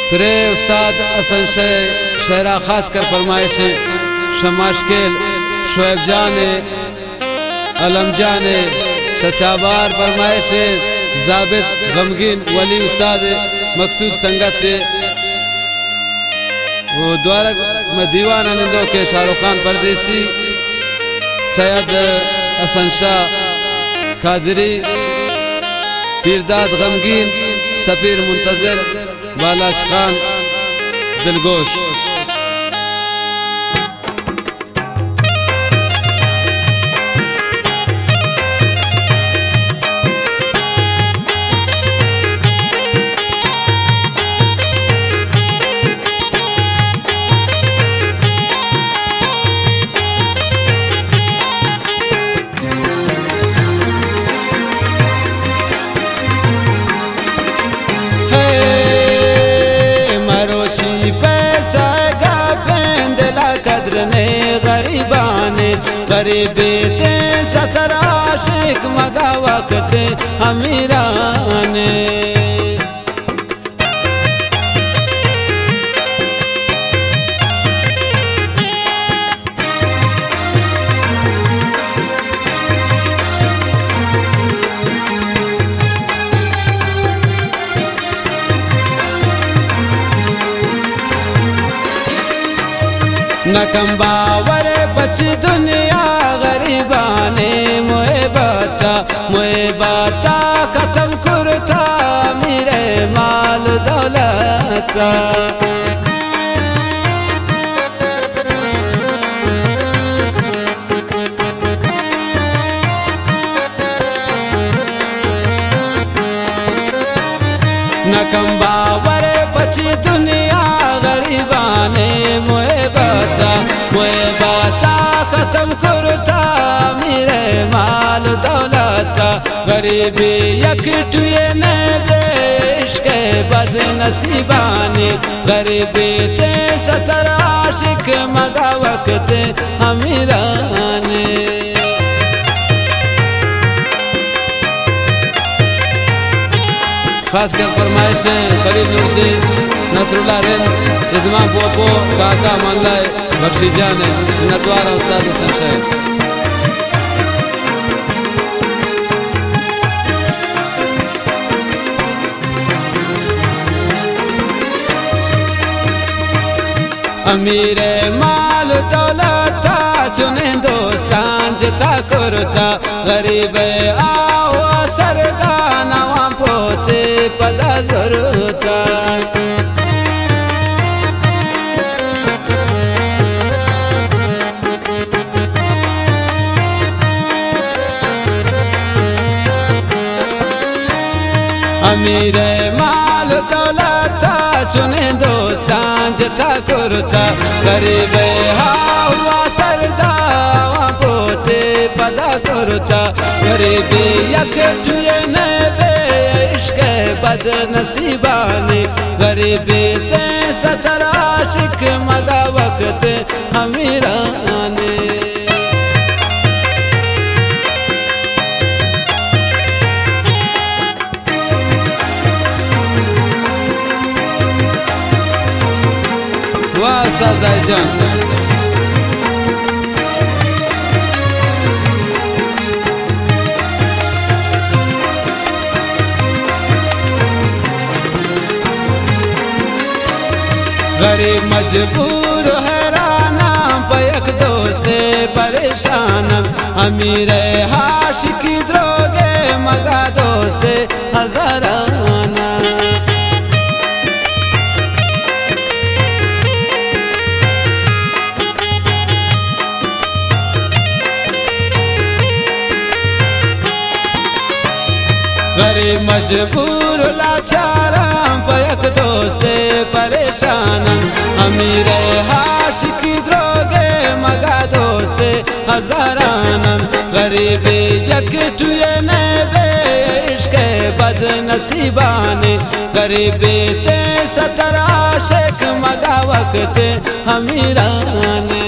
फिर उस्ताद हसन शहरा खास कर फरमाइश शमाशकेल शोएब जान अलम जान शचाबार फरमाइश जाबिद गमगीन वली उस्ताद मकसूद संगत वो द्वारा में दीवान आनंदों के शाहरुख खान परदेसी सैयद हसन शाह कादरी पीरदाद गमगीन सफीर मुंतजर बालाश खान दिलगोश। गरीबी ते सतर आशिक मगा वक्त अमीराने नकम बावर बची दुनिया गरीबाने मोए बाता खत्म करता मेरे माल दौलत नकम बावर बची दुनिया गरीबाने मोए बाता खत्म करता मेरे माल दौलत गरीबी यकटुए ने बेश के बद नसीबानी गरीबी ते सतर आशिक मगा वक्त अमीराने खास कर फरमाइश खलील नूर से नसरुल्लाह रेन रिजवान पोपो काका मनलाय बख्शी जान नतवारा उस्ताद हसन शाह। अमीरे माल दौलत चुने दोस्तान जता करता गरीब आओ सरदाना पोते पदा जरूरता अमीरे माल दौलत चुने दोस्तान जता करता गरीब हवा सरदा पोते पदा करता गरीबी यकटुए ने बेइश्क बद नसीबानी गरीबी ते सतर आशिक मगा वक्त अमीराने गरीब मजबूर हैराना पयक दो से परेशान अमीर हाशिकी द्रोगे मगा दो से हजाराना गरीब मजबूर लाचारा पयक दोस्ते परेशान अमीर हाशिकी द्रोगे मगा दोस्ते हजारान गरीबी यकटुए ने बेइश्क बद नसीबाने गरीबी ते सतर आशिक मगा वक्त अमीराने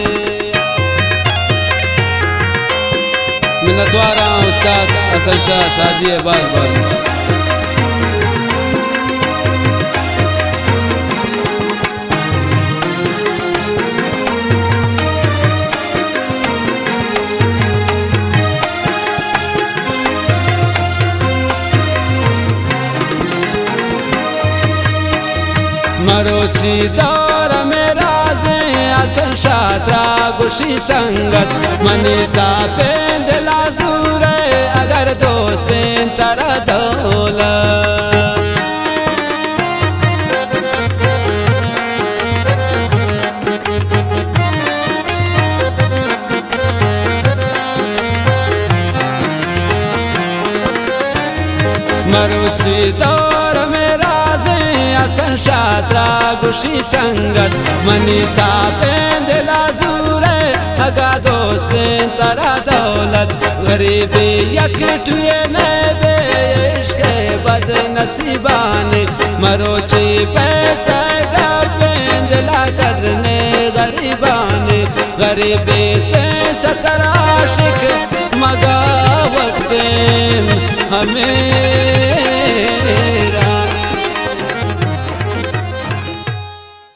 मिन्नतवारा उस्ताद हसन शाह शाजी बार बार। मरोची दौर में राजे असन शात्रा गुशी संगत मनीषा पेंदला सूरे अगर दोस्तें तरा दौलत मरुषि दौर में राजे असन शात्रा गुशी संगत मनीषा पेंदला सूरे अगा दोस्तें तरा दौलत गरीबी यकटुए नबे इश्क बद नसीबाने मरोची पैसा गा पेंदला करने गरीबाने गरीबी ते सतराशिक मगा वक्त हमें